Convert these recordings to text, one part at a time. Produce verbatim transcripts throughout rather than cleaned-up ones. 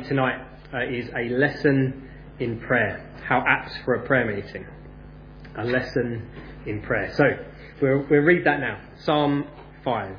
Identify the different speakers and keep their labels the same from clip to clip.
Speaker 1: tonight uh, is a lesson in prayer. How apt for a prayer meeting. A lesson in prayer. So, we'll, we'll read that now. Psalm five.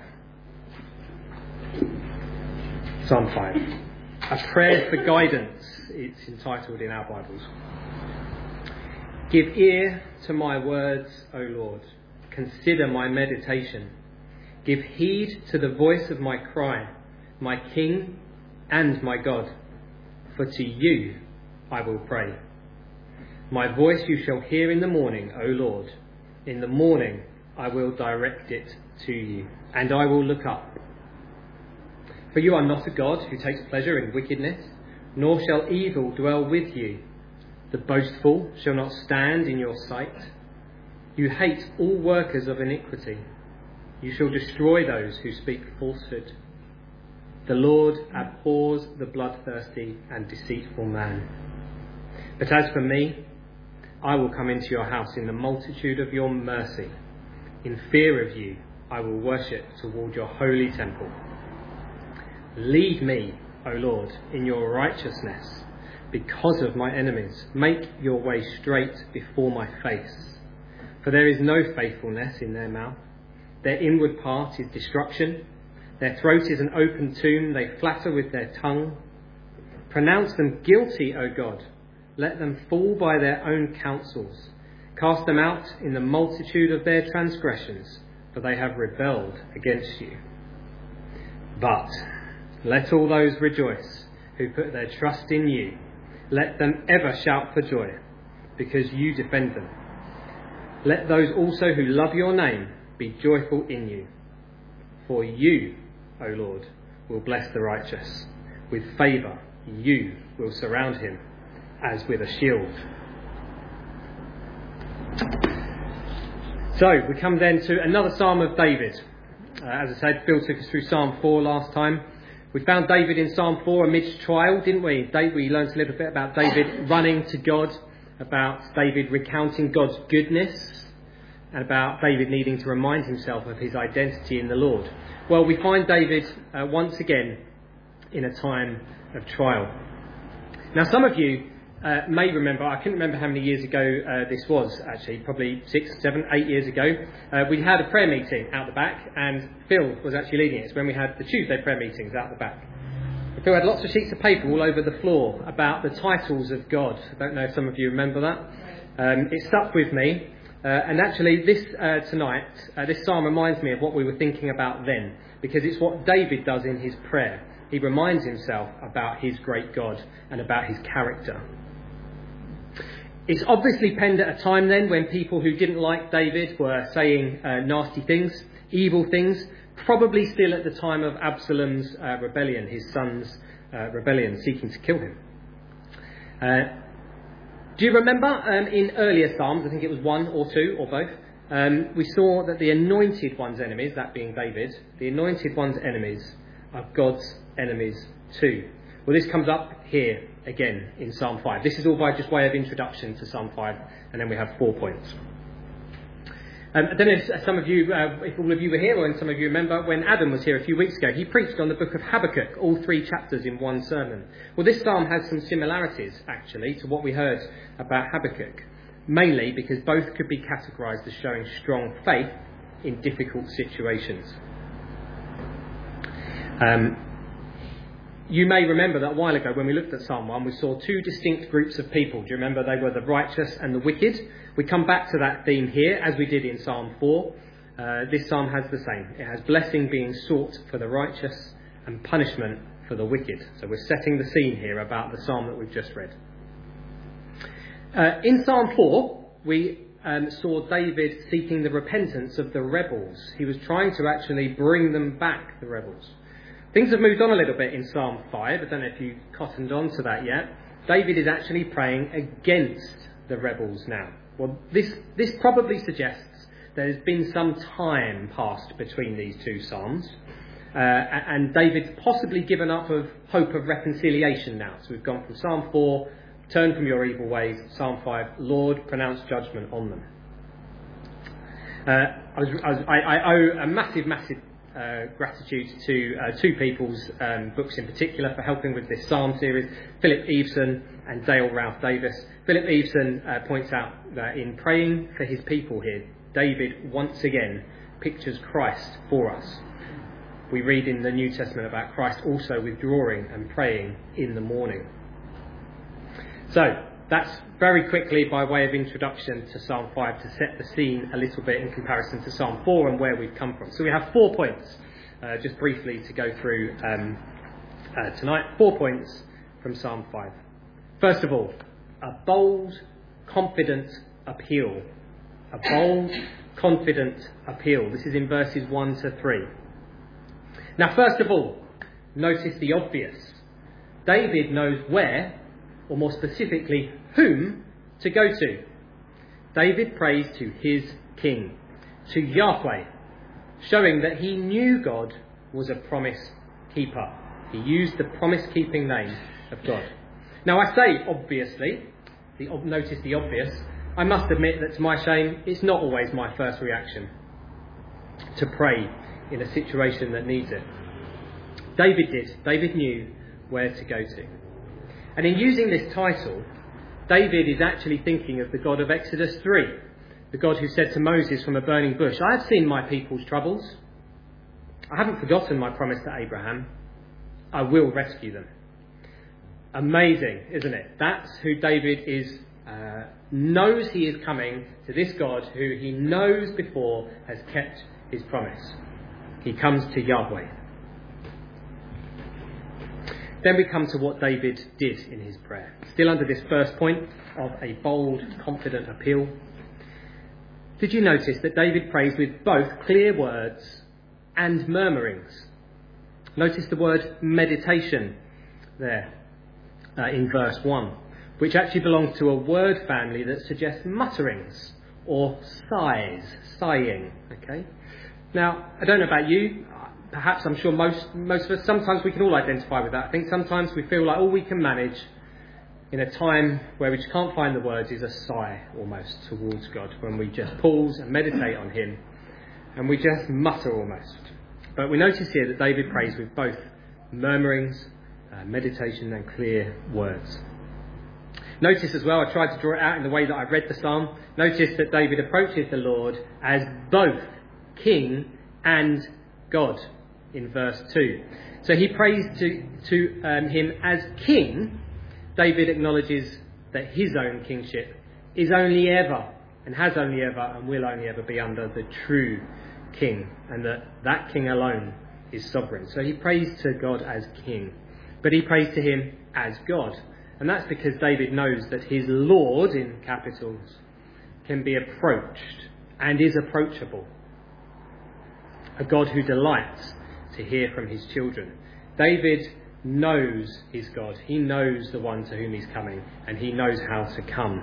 Speaker 1: Psalm five. A prayer for guidance, it's entitled in our Bibles. Give ear to my words, O Lord. Consider my meditation. Give heed to the voice of my cry, my King and my God. For to you I will pray. My voice you shall hear in the morning, O Lord. In the morning I will direct it to you, and I will look up. For you are not a God who takes pleasure in wickedness, nor shall evil dwell with you. The boastful shall not stand in your sight. You hate all workers of iniquity. You shall destroy those who speak falsehood. The Lord abhors the bloodthirsty and deceitful man. But as for me, I will come into your house in the multitude of your mercy. In fear of you, I will worship toward your holy temple. Lead me, O Lord, in your righteousness because of my enemies. Make your way straight before my face. For there is no faithfulness in their mouth. Their inward part is destruction. Their throat is an open tomb. They flatter with their tongue. Pronounce them guilty, O God. Let them fall by their own counsels. Cast them out in the multitude of their transgressions, for they have rebelled against you. But let all those rejoice who put their trust in you. Let them ever shout for joy, because you defend them. Let those also who love your name be joyful in you. For you, O Lord, will bless the righteous. With favour you will surround him as with a shield. So we come then to another Psalm of David. Uh, as I said, Phil took us through Psalm four last time. We found David in Psalm four amidst trial, didn't we? We learned a little bit about David running to God, about David recounting God's goodness, and about David needing to remind himself of his identity in the Lord. Well, we find David uh, once again in a time of trial. Now, some of you uh, may remember, I couldn't remember how many years ago uh, this was, actually, probably six, seven, eight years ago. Uh, we had a prayer meeting out the back, and Phil was actually leading it. It's when we had the Tuesday prayer meetings out the back. Phil had lots of sheets of paper all over the floor about the titles of God. I don't know if some of you remember that. Um, it stuck with me. Uh, and actually, this uh, tonight, uh, this psalm reminds me of what we were thinking about then, because it's what David does in his prayer. He reminds himself about his great God and about his character. It's obviously penned at a time then when people who didn't like David were saying uh, nasty things, evil things, probably still at the time of Absalom's uh, rebellion, his son's uh, rebellion, seeking to kill him. Uh, Do you remember um, in earlier Psalms, I think it was one or two or both, um, we saw that the anointed one's enemies, that being David, the anointed one's enemies are God's enemies too. Well, this comes up here again in Psalm five. This is all by just way of introduction to Psalm five, and then we have four points. Um, I don't know if some of you, uh, if all of you were here, or some of you remember when Adam was here a few weeks ago, he preached on the book of Habakkuk, all three chapters in one sermon. Well, this psalm has some similarities, actually, to what we heard about Habakkuk, mainly because both could be categorised as showing strong faith in difficult situations. Um, you may remember that a while ago when we looked at Psalm one, we saw two distinct groups of people. Do you remember? They were the righteous and the wicked. We come back to that theme here, as we did in Psalm four. Uh, this psalm has the same. It has blessing being sought for the righteous and punishment for the wicked. So we're setting the scene here about the psalm that we've just read. Uh, in Psalm four, we um, saw David seeking the repentance of the rebels. He was trying to actually bring them back, the rebels. Things have moved on a little bit in Psalm five. I don't know if you've cottoned on to that yet. David is actually praying against the rebels now. Well, this, this probably suggests there's been some time passed between these two psalms. Uh, and David's possibly given up of hope of reconciliation now. So we've gone from Psalm four, turn from your evil ways, Psalm five, Lord, pronounce judgment on them. Uh, I, was, I, was, I, I owe a massive, massive uh, gratitude to uh, two people's um, books in particular for helping with this psalm series, Philip Eveson and Dale Ralph Davis. Philip Eveson uh, points out that in praying for his people here, David once again pictures Christ for us. We read in the New Testament about Christ also withdrawing and praying in the morning. So, that's very quickly by way of introduction to Psalm five to set the scene a little bit in comparison to Psalm four and where we've come from. So we have four points, uh, just briefly to go through um, uh, tonight. Four points from Psalm five. First of all, a bold, confident appeal. A bold, confident appeal. This is in verses one to three. Now, first of all, notice the obvious. David knows where, or more specifically, whom to go to. David prays to his king, to Yahweh, showing that he knew God was a promise keeper. He used the promise-keeping name of God. Now, I say obviously, the, notice the obvious. I must admit that to my shame, it's not always my first reaction to pray in a situation that needs it. David did. David knew where to go to. And in using this title, David is actually thinking of the God of Exodus three, the God who said to Moses from a burning bush, I have seen my people's troubles. I haven't forgotten my promise to Abraham. I will rescue them. Amazing, isn't it? That's who David is, uh, knows he is coming to, this God who he knows before has kept his promise. He comes to Yahweh. Then we come to what David did in his prayer. Still under this first point of a bold, confident appeal. Did you notice that David prays with both clear words and murmurings? Notice the word meditation there uh, in verse one, which actually belongs to a word family that suggests mutterings or sighs, sighing. Okay. Now, I don't know about you. Perhaps I'm sure most most of us, sometimes we can all identify with that. I think sometimes we feel like all we can manage in a time where we just can't find the words is a sigh almost towards God, when we just pause and meditate on him and we just mutter almost. But we notice here that David prays with both murmurings, uh, meditation and clear words. Notice as well, I tried to draw it out in the way that I read the psalm. Notice that David approaches the Lord as both King and God in verse two. So he prays to, to um, him as king. David acknowledges that his own kingship is only ever, and has only ever, and will only ever be under the true king, and that that king alone is sovereign. So he prays to God as king, but he prays to him as God. And that's because David knows that his Lord, in capitals, can be approached and is approachable. A God who delights to hear from his children. David knows his God. He knows the one to whom he's coming, and he knows how to come.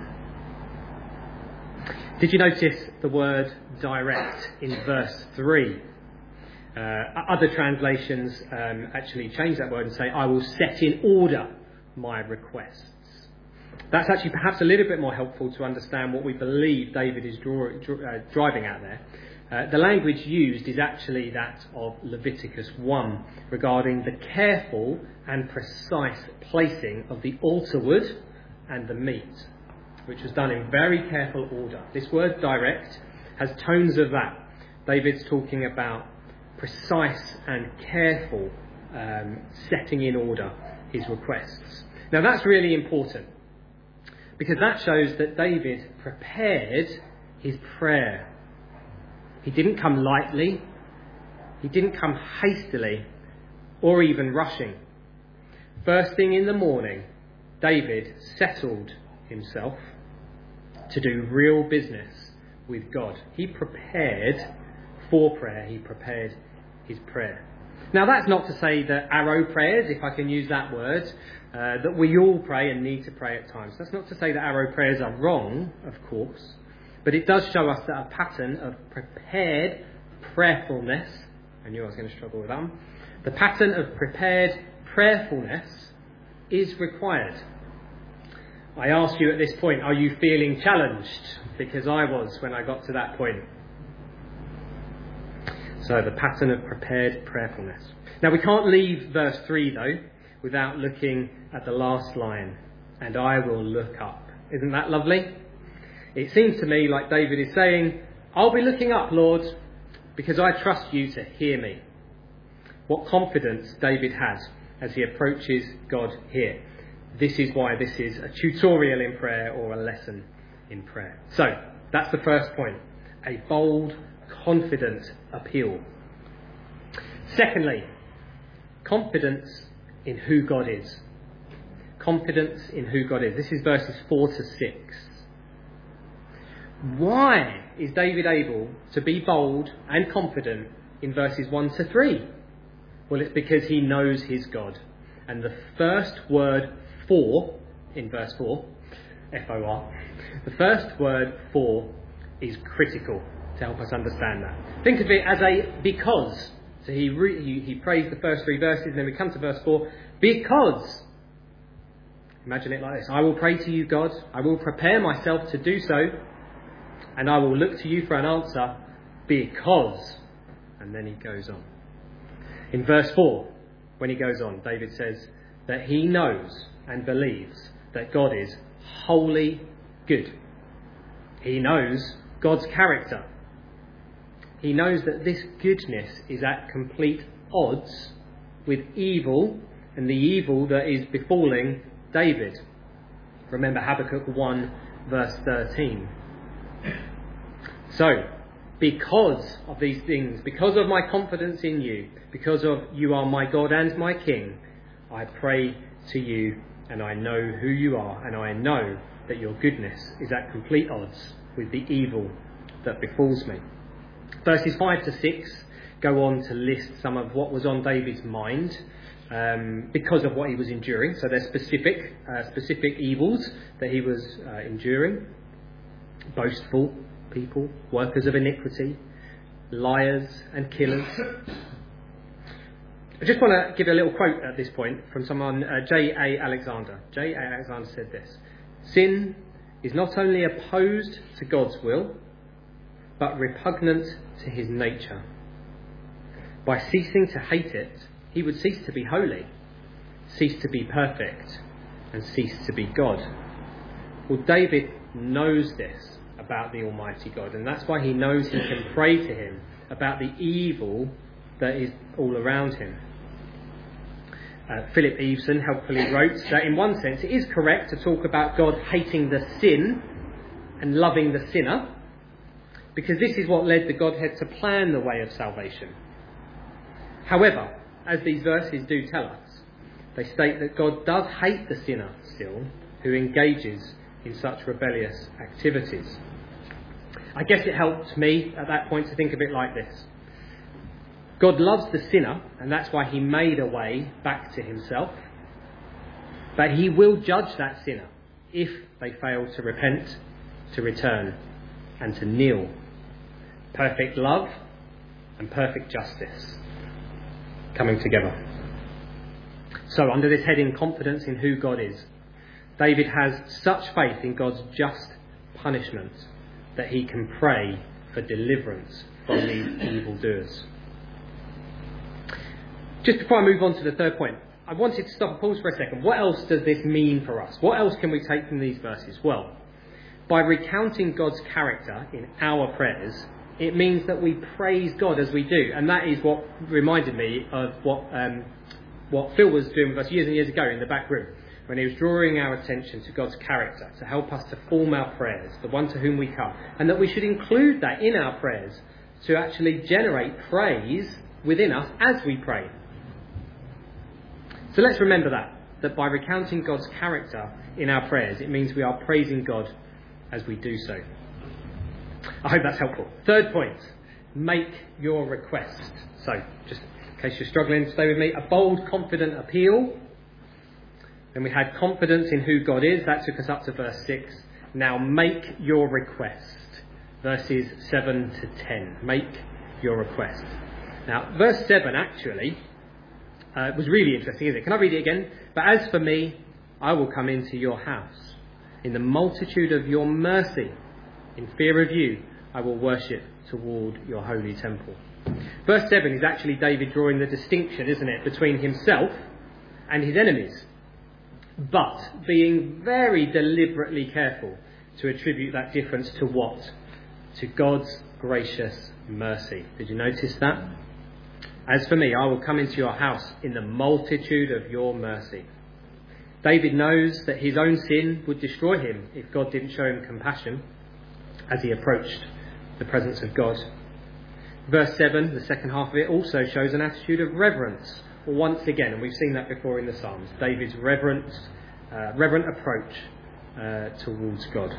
Speaker 1: Did you notice the word direct in verse three? Uh, other translations um, actually change that word and say, I will set in order my requests. That's actually perhaps a little bit more helpful to understand what we believe David is draw, uh, driving at there. Uh, the language used is actually that of Leviticus one regarding the careful and precise placing of the altar wood and the meat, which was done in very careful order. This word direct has tones of that. David's talking about precise and careful um, setting in order his requests. Now that's really important, because that shows that David prepared his prayer. He didn't come lightly, he didn't come hastily, or even rushing. First thing in the morning, David settled himself to do real business with God. He prepared for prayer, he prepared his prayer. Now that's not to say that arrow prayers, if I can use that word, uh, that we all pray and need to pray at times. That's not to say that arrow prayers are wrong, of course. But it does show us that a pattern of prepared prayerfulness, I knew I was going to struggle with that one, the pattern of prepared prayerfulness is required. I ask you at this point, are you feeling challenged? Because I was when I got to that point. So the pattern of prepared prayerfulness. Now we can't leave verse three though without looking at the last line. And I will look up. Isn't that lovely? It seems to me like David is saying, I'll be looking up, Lord, because I trust you to hear me. What confidence David has as he approaches God here. This is why this is a tutorial in prayer or a lesson in prayer. So, that's the first point. A bold, confident appeal. Secondly, confidence in who God is. Confidence in who God is. This is verses four to six. Why is David able to be bold and confident in verses one to three? Well, it's because he knows his God. And the first word for, in verse four, F O R, the first word for is critical to help us understand that. Think of it as a because. So he, re- he, he prays the first three verses, and then we come to verse four, because. Imagine it like this. I will pray to you, God. I will prepare myself to do so. And I will look to you for an answer because. And then he goes on. In verse four, when he goes on, David says that he knows and believes that God is wholly good. He knows God's character. He knows that this goodness is at complete odds with evil and the evil that is befalling David. Remember Habakkuk one verse thirteen. So, because of these things, because of my confidence in you, because of you are my God and my King, I pray to you and I know who you are and I know that your goodness is at complete odds with the evil that befalls me. Verses five to six go on to list some of what was on David's mind um, because of what he was enduring. So there's specific, uh, specific evils that he was uh, enduring. Boastful people, workers of iniquity, liars and killers. I just want to give a little quote at this point from someone, uh, J A Alexander. J A Alexander said this: sin is not only opposed to God's will, but repugnant to his nature. By ceasing to hate it, he would cease to be holy, cease to be perfect, and cease to be God. Well, David knows this about the Almighty God, and that's why he knows he can pray to him about the evil that is all around him. Uh, Philip Eveson helpfully wrote that in one sense it is correct to talk about God hating the sin and loving the sinner, because this is what led the Godhead to plan the way of salvation. However, as these verses do tell us, they state that God does hate the sinner still who engages in such rebellious activities. I guess it helped me at that point to think of it like this. God loves the sinner, and that's why he made a way back to himself. But he will judge that sinner if they fail to repent, to return, and to kneel. Perfect love and perfect justice coming together. So under this heading, confidence in who God is, David has such faith in God's just punishment that he can pray for deliverance from these evildoers. Just before I move on to the third point, I wanted to stop and pause for a second. What else does this mean for us? What else can we take from these verses? Well, by recounting God's character in our prayers, it means that we praise God as we do. And that is what reminded me of what um, what Phil was doing with us years and years ago in the back room, when he was drawing our attention to God's character to help us to form our prayers, the one to whom we come, and that we should include that in our prayers to actually generate praise within us as we pray. So let's remember that, that by recounting God's character in our prayers, it means we are praising God as we do so. I hope that's helpful. Third point, make your request. So, just in case you're struggling, stay with me. A bold, confident appeal. Then we had confidence in who God is. That took us up to verse six. Now make your request. Verses seven to ten. Make your request. Now, verse seven actually uh, was really interesting, isn't it? Can I read it again? But as for me, I will come into your house. In the multitude of your mercy, in fear of you, I will worship toward your holy temple. Verse seven is actually David drawing the distinction, isn't it, between himself and his enemies, but being very deliberately careful to attribute that difference to what? To God's gracious mercy. Did you notice that? As for me, I will come into your house in the multitude of your mercy. David knows that his own sin would destroy him if God didn't show him compassion as he approached the presence of God. Verse seven, the second half of it, also shows an attitude of reverence. Once again, and we've seen that before in the Psalms, David's reverence, uh, reverent approach uh, towards God.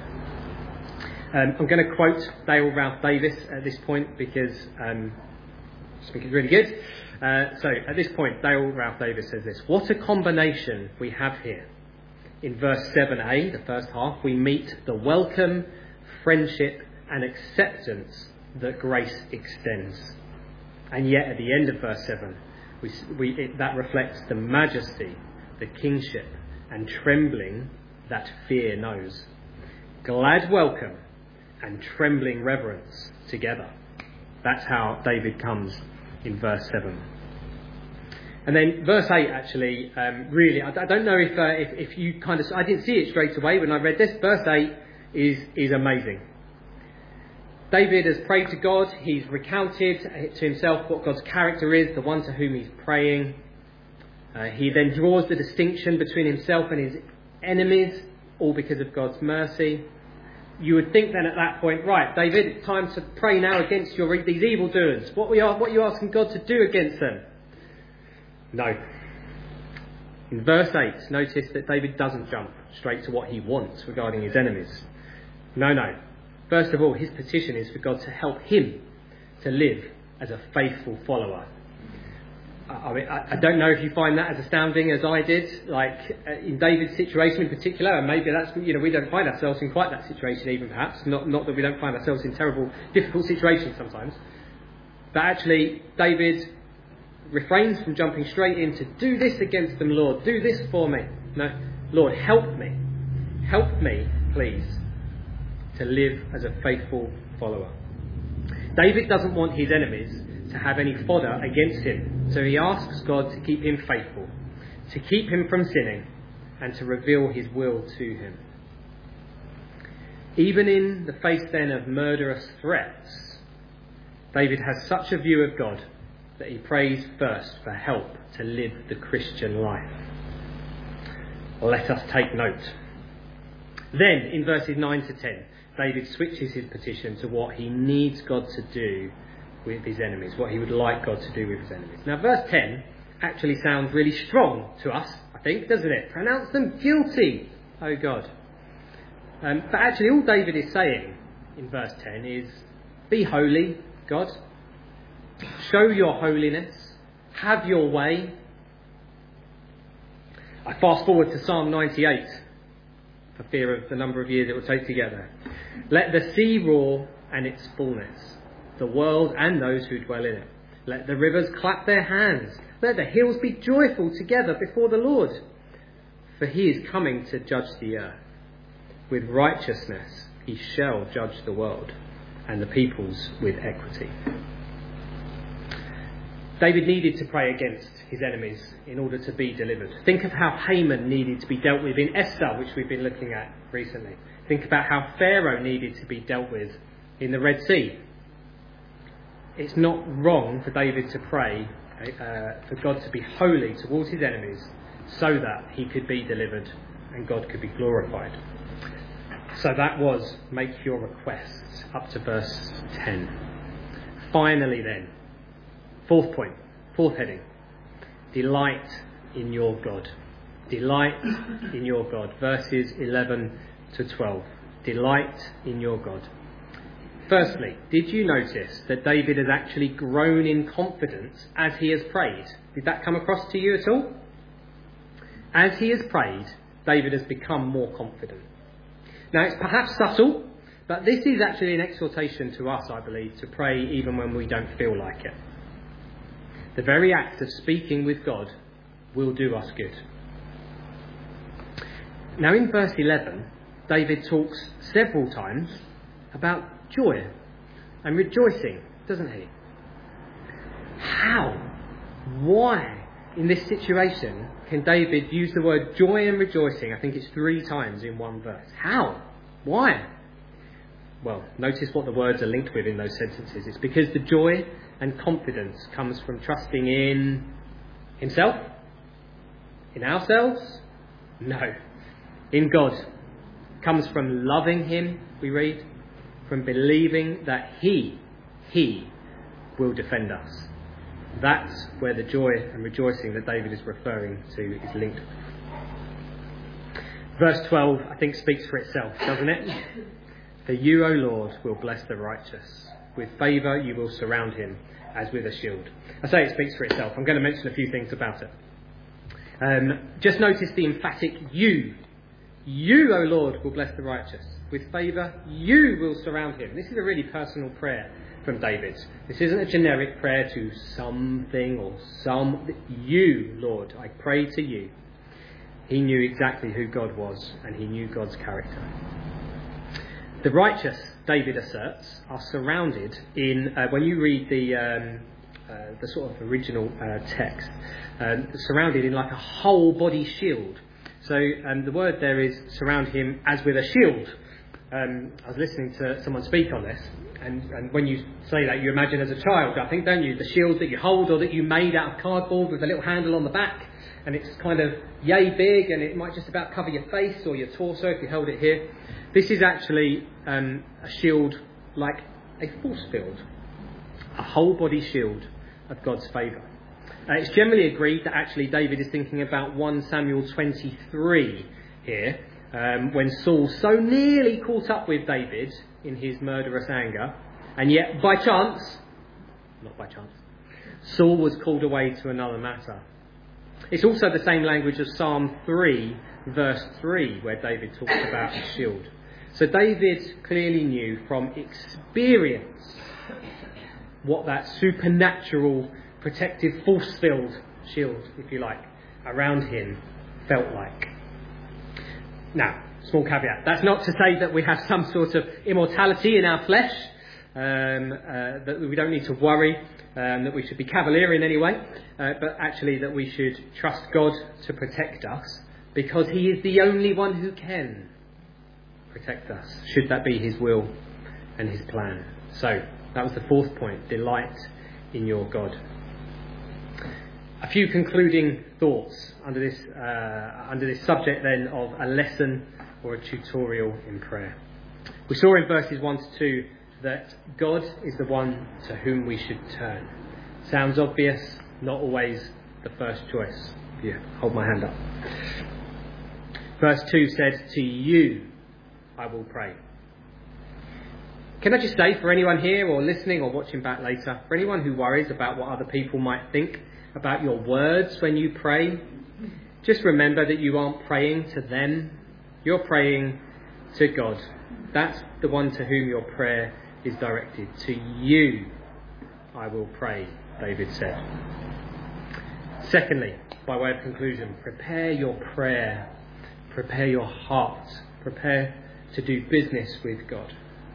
Speaker 1: Um, I'm going to quote Dale Ralph Davis at this point because um, I think it's really good. Uh, so at this point, Dale Ralph Davis says this: "What a combination we have here. In verse seven a, the first half, we meet the welcome, friendship and acceptance that grace extends. And yet at the end of verse seven, we, we, it, that reflects the majesty, the kingship and trembling that fear knows. Glad welcome and trembling reverence together." That's how David comes in verse seven. And then verse eight actually, um, really, I, I don't know if, uh, if if you kind of, I didn't see it straight away when I read this. Verse eight is is amazing. David has prayed to God. He's recounted to himself what God's character is, the one to whom he's praying. Uh, he then draws the distinction between himself and his enemies, all because of God's mercy. You would think then at that point, right, David, it's time to pray now against your these evildoers. What we are, what are you asking God to do against them? No. In verse eight, notice that David doesn't jump straight to what he wants regarding his enemies. No, no. First of all, his petition is for God to help him to live as a faithful follower. I mean, I don't know if you find that as astounding as I did, like in David's situation in particular, and maybe that's, you know, we don't find ourselves in quite that situation even perhaps, not, not that we don't find ourselves in terrible, difficult situations sometimes, but actually David refrains from jumping straight in to do this against them, Lord, do this for me. No, Lord, help me, help me, please, to live as a faithful follower. David doesn't want his enemies to have any fodder against him. So he asks God to keep him faithful, to keep him from sinning, and to reveal his will to him. Even in the face then of murderous threats, David has such a view of God that he prays first for help to live the Christian life. Let us take note. Then, in verses nine to ten, David switches his petition to what he needs God to do with his enemies, what he would like God to do with his enemies. Now, verse ten actually sounds really strong to us, I think, doesn't it? Pronounce them guilty, O God. Um, but actually, all David is saying in verse ten is, be holy, God. Show your holiness. Have your way. I fast forward to Psalm ninety-eight, for fear of the number of years it will take to get there. Let the sea roar and its fullness, the world and those who dwell in it. Let the rivers clap their hands. Let the hills be joyful together before the Lord. For he is coming to judge the earth. With righteousness he shall judge the world, and the peoples with equity. David needed to pray against his enemies in order to be delivered. Think of how Haman needed to be dealt with in Esther, which we've been looking at recently. Think about how Pharaoh needed to be dealt with in the Red Sea. It's not wrong for David to pray uh, for God to be holy towards his enemies so that he could be delivered and God could be glorified. So that was, make your requests, up to verse ten. Finally then, fourth point, fourth heading, delight in your God. Delight in your God. Verses eleven to twelve. Delight in your God. Firstly, did you notice that David has actually grown in confidence as he has prayed? Did that come across to you at all? As he has prayed, David has become more confident. Now, it's perhaps subtle, but this is actually an exhortation to us, I believe, to pray even when we don't feel like it. The very act of speaking with God will do us good. Now, in verse eleven, David talks several times about joy and rejoicing, doesn't he? How? Why? In this situation, can David use the word joy and rejoicing? I think it's three times in one verse. How? Why? Well, notice what the words are linked with in those sentences. It's because the joy and confidence comes from trusting in himself? In ourselves? No. In God. Comes from loving him, we read, from believing that he, he will defend us. That's where the joy and rejoicing that David is referring to is linked. Verse twelve, I think, speaks for itself, doesn't it? For you, O Lord, will bless the righteous. With favour you will surround him as with a shield. I say it speaks for itself. I'm going to mention a few things about it. Um, just notice the emphatic you. You, O Lord, will bless the righteous. With favour you will surround him. This is a really personal prayer from David. This isn't a generic prayer to something or some. You, Lord, I pray to you. He knew exactly who God was, and he knew God's character. The righteous, David asserts, are surrounded in, uh, when you read the um, uh, the sort of original uh, text, um, surrounded in like a whole body shield. So um, the word there is surround him as with a shield. Um, I was listening to someone speak on this, and, and when you say that, you imagine as a child, I think, don't you, the shield that you hold or that you made out of cardboard with a little handle on the back, and it's kind of yay big, and it might just about cover your face or your torso if you held it here. This is actually um, a shield like a force field, a whole body shield of God's favour. Uh, it's generally agreed that actually David is thinking about First Samuel twenty-three here, um, when Saul so nearly caught up with David in his murderous anger, and yet by chance, not by chance, Saul was called away to another matter. It's also the same language as Psalm three, verse three, where David talks about a shield. So David clearly knew from experience what that supernatural, protective, force-filled shield, if you like, around him felt like. Now, small caveat. That's not to say that we have some sort of immortality in our flesh, um, uh, that we don't need to worry, um, that we should be cavalier in any way, uh, but actually that we should trust God to protect us, because he is the only one who can protect us, should that be his will and his plan. So, that was the fourth point, delight in your God. A few concluding thoughts under this uh, under this subject then of a lesson or a tutorial in prayer. We saw in verses one to two that God is the one to whom we should turn. Sounds obvious, not always the first choice. Yeah, hold my hand up. Verse two said, to you I will pray. Can I just say, for anyone here or listening or watching back later, for anyone who worries about what other people might think about your words when you pray, just remember that you aren't praying to them. You're praying to God. That's the one to whom your prayer is directed. To you I will pray, David said. Secondly, by way of conclusion, prepare your prayer. Prepare your heart. Prepare to do business with God.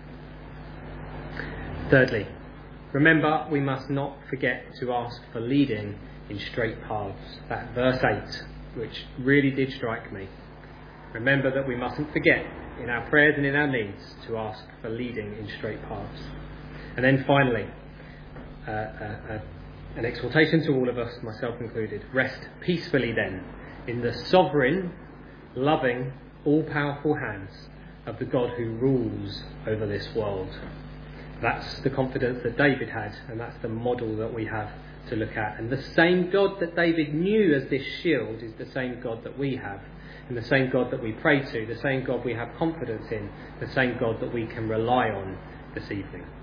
Speaker 1: Thirdly, remember we must not forget to ask for leading in straight paths. That verse eight, which really did strike me. Remember that we mustn't forget in our prayers and in our needs to ask for leading in straight paths. And then finally, uh, uh, uh, an exhortation to all of us, myself included. Rest peacefully then in the sovereign, loving, all-powerful hands of the God who rules over this world. That's the confidence that David had, and that's the model that we have to look at. And the same God that David knew as this shield is the same God that we have, and the same God that we pray to, the same God we have confidence in, the same God that we can rely on this evening.